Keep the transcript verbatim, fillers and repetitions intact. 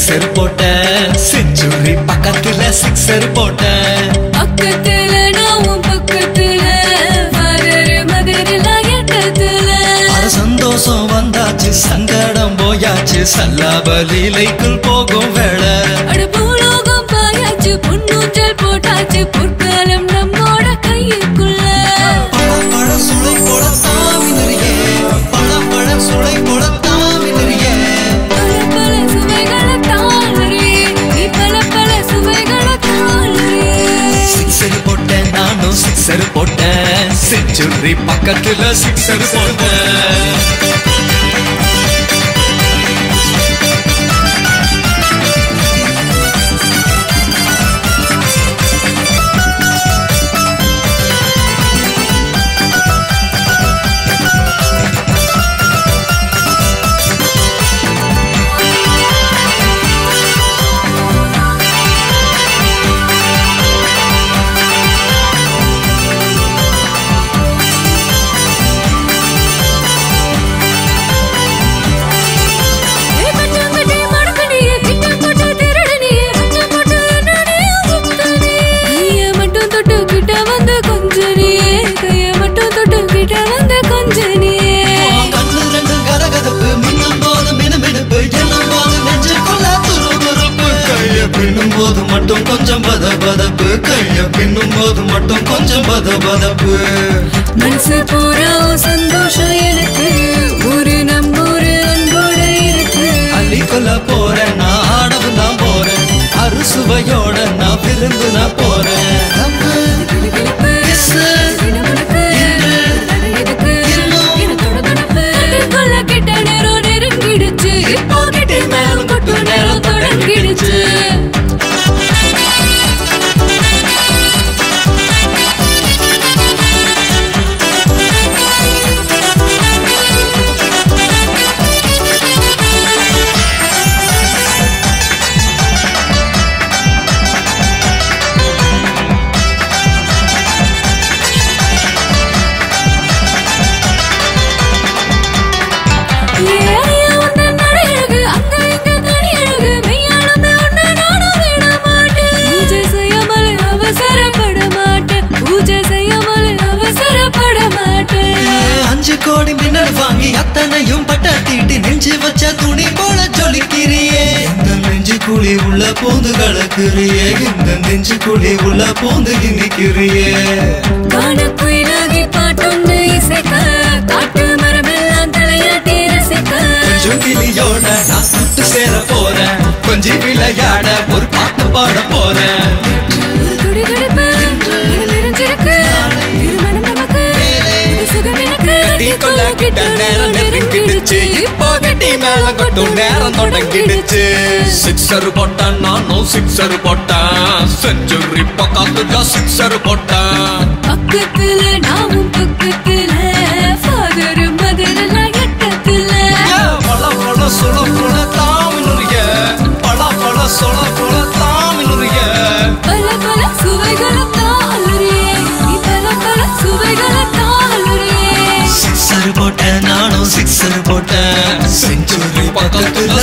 sixer போட்டேன் century பக்கத்துல sixer போட்டேன் பக்கத்துல நாவும் பக்கத்துல மதுரை மதுரை எட்டத்துல அட சந்தோஷம் வந்தாச்சு சங்கடம் போயாச்சு சல்லாபலீலைக்குள் போகும் வேளை அட பூலோகம் பாயாச்சு பொன்னூற்றல் போட்டாச்சு பொற்காலம் நம்மோட கையுக்குள்ள பழ சுளை போட தாமினரியே பழ பழ சுளை போட தாமினரியே பல பல சுவைகளை தாளரே நீ பல பல சுவைகளை தாளரே சிக்ஸர் போட்டேன் நானும் சிக்ஸர் போட்டேன் செஞ்சுரி பக்கத்துல சிக்ஸர் போட்டேன் போது மட்டும் கொஞ்சம் பத பதப்பு கைய பின்னும் போது மட்டும் கொஞ்சம் பத பதப்பு மனசு பூரா சந்தோஷம் எனக்கு ஒரு நம்பூரு அன்போட இருக்கு அள்ளி கொல்ல போறேன் நான் ஆடவு நான் போறேன் அறுசுவையோட நான் விருந்து நான் போறேன் கோடி மின்னல் வாங்கி அத்தனையும் பட்ட தீட்டி நெஞ்சு வச்ச துணி போல ஜொலிக்கிறியே இந்த நெஞ்சு குழி உள்ள பூந்து கலக்குறியே இந்த நெஞ்சு குழி உள்ள பூந்து நிக்கிறியே காணக்குயிலாகி பாட்டொன்று இசைக்க காட்டு மரமெல்லாம் தலையாட்டி ரசிக்க கொஞ்சம் கிளியோட நான் சுட்டு சேர போறேன் கொஞ்சம் விளையாட ஒரு பாட்டு பாட போறேன் நேரம் நெருங்கிடுச்சு இப்போ கட்டி மேல கொட்டும் நேரம் தொடங்கிடுச்சு சிக்ஸர் போட்டேன் நானும் சிக்ஸர் போட்டேன் செஞ்சுரி பக்கத்துல சிக்ஸர் போட்டேன் பக்கத்துல நாமும் பக்கத்துல ஃபாதர் மதுரை எட்டத்துல பல பல சுள புல தாமினுரிய பல பல சுள புல தாமினுரிய பல பல சுவைகளை தாளரே நீ பல பல சுவைகளை தாளரே சிக்ஸர் போட்டேன் நானும் சிக்ஸர் போட்டேன் செஞ்சுரி பக்கத்துல